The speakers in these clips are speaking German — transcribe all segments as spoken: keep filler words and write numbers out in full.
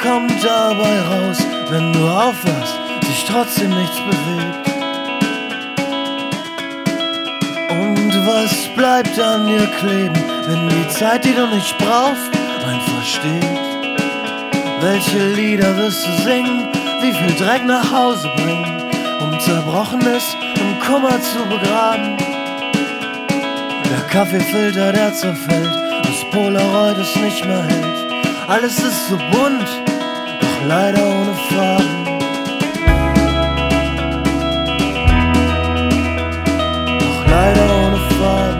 kommt dabei raus, wenn du aufhörst, sich trotzdem nichts bewegt? Und was bleibt an dir kleben, wenn die Zeit, die du nicht brauchst, einfach steht? Welche Lieder wirst du singen, wie viel Dreck nach Hause bringen, um Zerbrochenes im Kummer zu begraben? Der Kaffeefilter, der zerfällt, das Polaroid es nicht mehr hält. Alles ist so bunt, doch leider ohne Farben. Doch leider ohne Farben.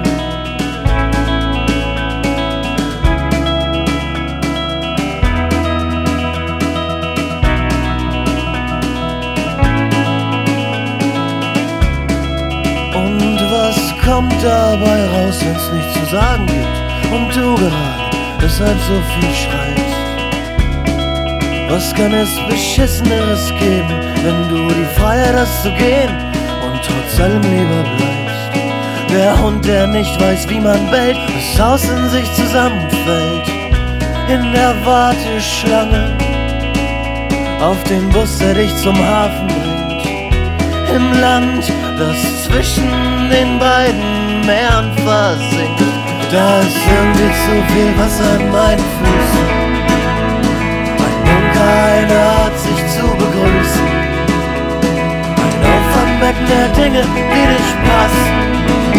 Und was kommt dabei raus, wenn's nichts zu sagen gibt und du gerade deshalb so viel schreist? Was kann es Beschisseneres geben, wenn du die Freiheit hast zu gehen und trotz allem lieber bleibst? Der Hund, der nicht weiß, wie man bellt, das Haus in sich zusammenfällt. In der Warteschlange auf den Bus, der dich zum Hafen bringt. Im Land, das zwischen den beiden Meeren versinkt. Da ist irgendwie zu viel Wasser in meinen Füßen. Ein Bunker, eine Art, sich zu begrüßen. Ein Auffangbecken der Dinge, die dich passen.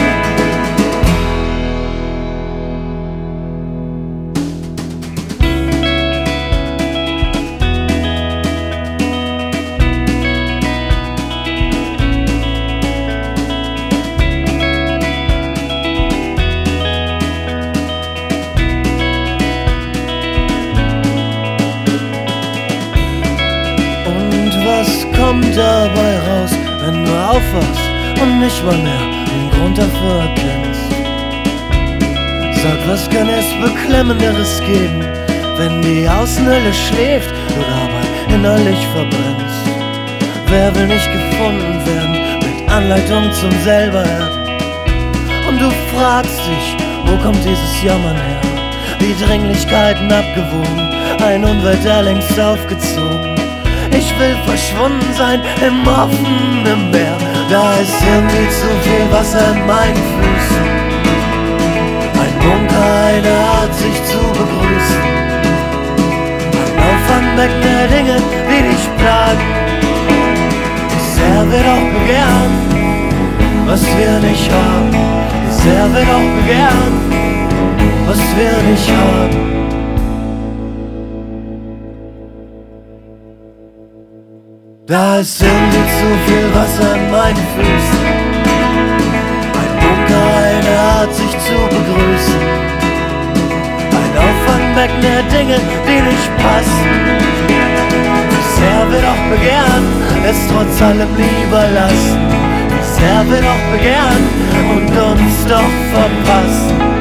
Kommt dabei raus, wenn du aufwachst und nicht mal mehr den Grund dafür erkennst? Sag, was kann es Beklemmenderes geben, wenn die Außenhülle schläft, du dabei innerlich verbrennst? Wer will nicht gefunden werden mit Anleitung zum Selberwerden? Und du fragst dich, wo kommt dieses Jammern her? Die Dringlichkeiten abgewogen, ein Unwetter längst aufgezogen. Ich will verschwunden sein im offenen Meer. Da ist irgendwie zu viel Wasser in meinen Füßen. Ein Bunker, eine Art, sich zu begrüßen. Ein Auffangbecken der Dinge, die dich plagen. Wie sehr wir doch begehren, was wir nicht haben. Wie sehr wir doch begehren, was wir nicht haben. Da ist irgendwie zu viel Wasser in meinen Füßen. Ein Bunker, eine Art, sich zu begrüßen. Ein Auffangbecken der Dinge, die nicht passen. Wie sehr wir doch begehren, es trotz allem lieber lassen. Wie sehr wir doch begehren und uns doch verpassen.